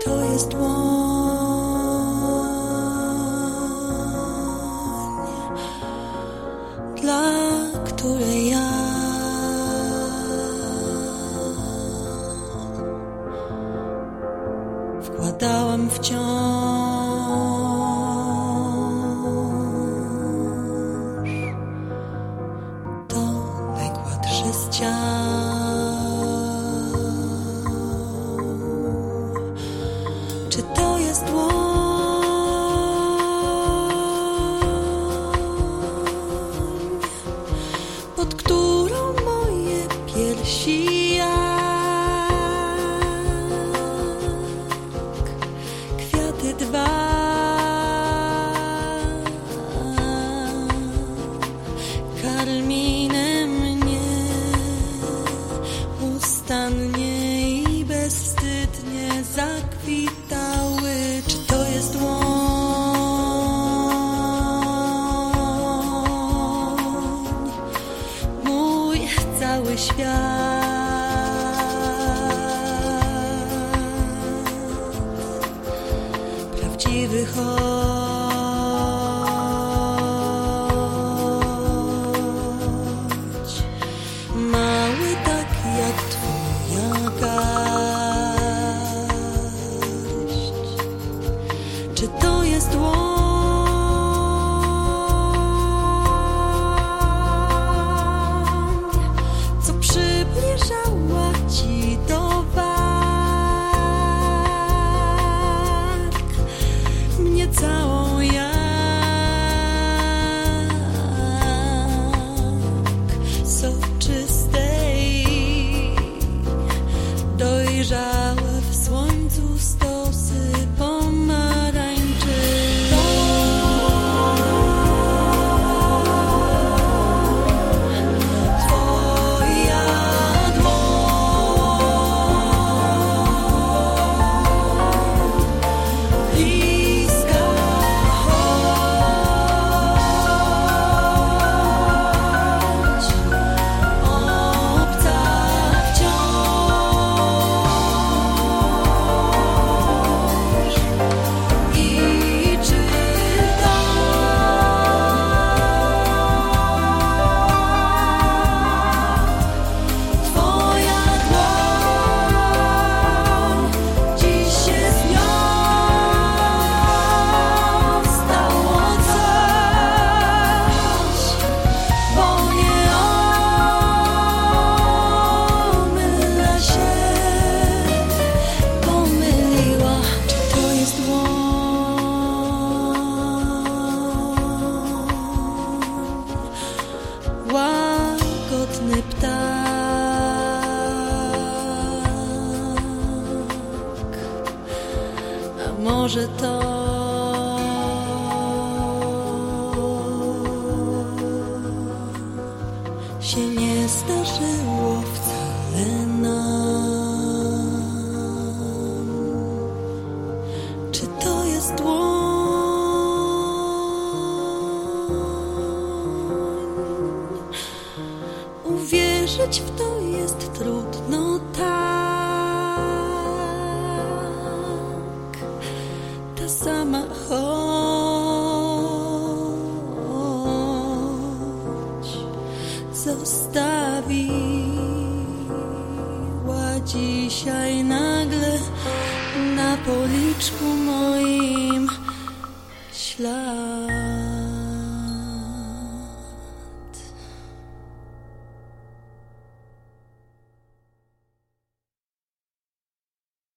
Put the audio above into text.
to jest dłoń, dla której ja wkładałam wciąż to najgładsze z ciał. Czy to jest dłoń, pod którą moje piersi jak kwiaty dwa karminy mnie ustannie i bezwstydnie zakwitały? Czy to jest dłoń, mój cały świat, prawdziwy choć mały, tak jak twoja garść? Czy to jest dłoń, co przybliżała ci do warg mnie całą jak soczystej, dojrzałe w słońcu stosy pomarańczy? Twoja dłoń, bliska choć obca wciąż. I czy to twoja dłoń, dziś się z nią stało coś, bo nie omyla się, pomyliła? Czy to jest dłoń, łagodny ptak, a może to się nie zdarzyło wcale nam? Czy to jest dłoń, uwierzyć w to jest trudno, tak, ta sama choć zostawiła dzisiaj nagle na policzku moim ślad.